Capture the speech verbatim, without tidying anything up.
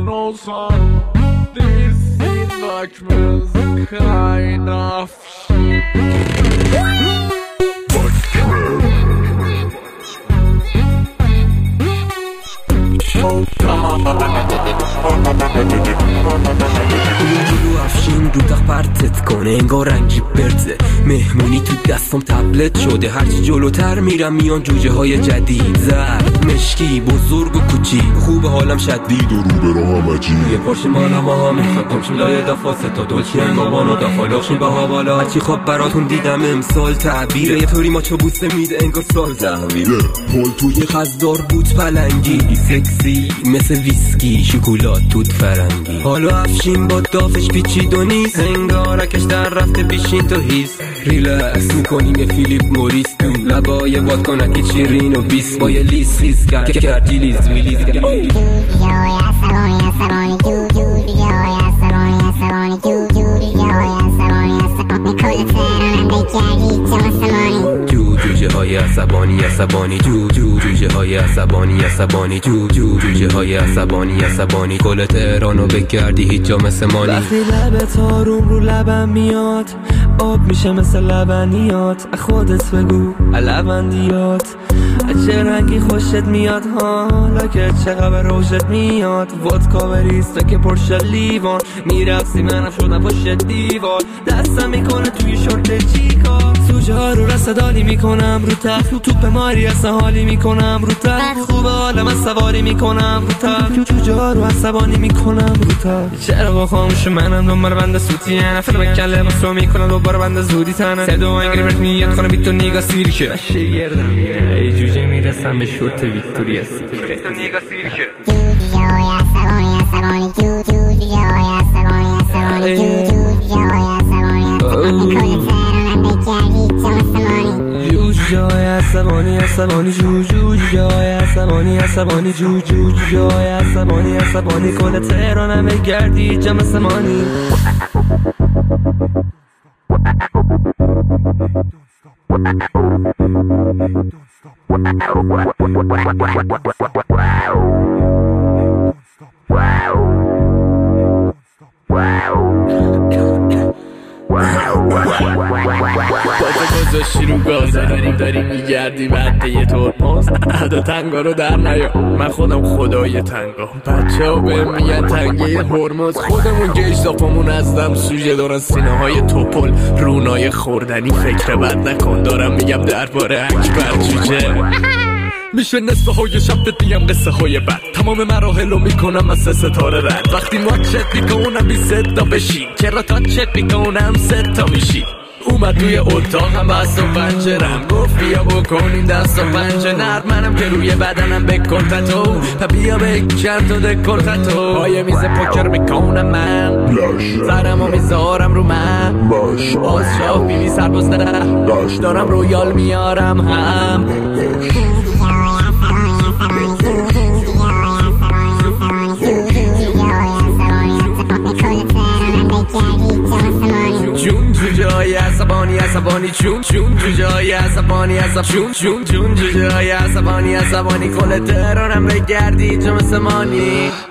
noch sagen, wir sind Wackmüsse, kein Abschied. رو افشین رو داغ پرتت کنه انگار رنگی برزه مهمونی تو دستم تبلت شده هرچی جلوتر میرم میان جوجه های جدید زرد مشکی بزرگ و کوچیک خوب حالم شدید و رو به راهم عجیب یه پارچه مالا ما میخواد کمشیم لایه دفاسه تا دلچی انگابان و دفالاشیم به ها بالا هرچی خواب براتون دیدم امسال تعبیره یه طوری ما چو بوسه میده انگار سال تحویل پل توی خزدار بود پلنگی سکسی مثل ویسکی شکولات توت فرنگی حالا افشین با دافش پیچید و نیست انگارکش در رفته بیشین تو هیست ریلکس میکنیم یه فیلیپ موریس تو لبای بادکنکی چیرین و بیس با یه لیس خیز کرد که کردی لیز ویلیز جوجه های عصبانی عصبانی جوجه های عصبانی عصبانی جوجه های عصبانی عصبانی کل تهرانم بگردی جام سمانی جوجه های عصبانی عصبانی جوجه های عصبانی عصبانی جوجه های عصبانی عصبانی کل تهرانو بگردی هیچ جا مثل مانی وقتی لبت آروم رو لبم میاد آب میشه مثل لبنیات خودت بگو لبندیات چه رنگی خوشت میاد حالا که چقدر روشت میاد ودکا بریسته که پرشه لیوان میرقصی منم شدم پشت دیوار دستم میکنه توی شورت چیکا سوژه ها رو رسدالی میکنم رو تخت توپ ماری اصلا حالی میکنم رو تخت خوبه حالم از سواری میکنم رو تخت جوجه ها رو عصبانی میکنم رو تخت چرا با خاموش منم دنبال بند سوتی نفل بکن لباس رو میکنم دوباره بند زودی تنم سه دو انگری میاد خانه بی تو نیگا سیری که بشه گردم میره ای جوجه میرسم به شورت ویکتوریا سیکرت تو نیگا سیری که جوجه های عصبانی عصبانی جوجه های عصبانی عصبانی جوجه های عصبانی عصبانی کل تهرانم بگردی جام سمانی جوجه های عصبانی عصبانی جوجه های عصبانی عصبانی جوجه های عصبانی عصبانی کل تهرانم بگردی جام سمانی گذاشتی رو گازه داریم داریم میگردی بعد یه ترمز ادا تنگا رو در نیا من خودم خدای تنگا بچه ها بهم میگن تنگه هرمز خودمون گشتاپامون ازدم سوژه دارن سینه های توپل رونای خوردنی فکر بد نکن دارم میگم درباره اکبر جوجه میشه نصفه های شب دیم قصه های بد تمام مراحل رو میکنم مثل ستاره رد وقتی ماکشت میکنم بی صدا بشین چرا تاچت میکنم ستا میشین اومد توی اتاقم بست و پنجرم گفت بیا بکنیم دست و پنجه نرد منم که روی بدنم بکن تتو تا بیا بکن تو دکل تتو پای میز پوکر میکنم من سرمو میذارم رو من باز شاه بیبی سرباز دارم دارم رویال میارم هم جون جوجه های عصبانی عصبانی چون چون جوجه های عصبانی عصب چون چون چون جوجه های عصبانی عصبانی کل تهرانم بگردی جام سمانی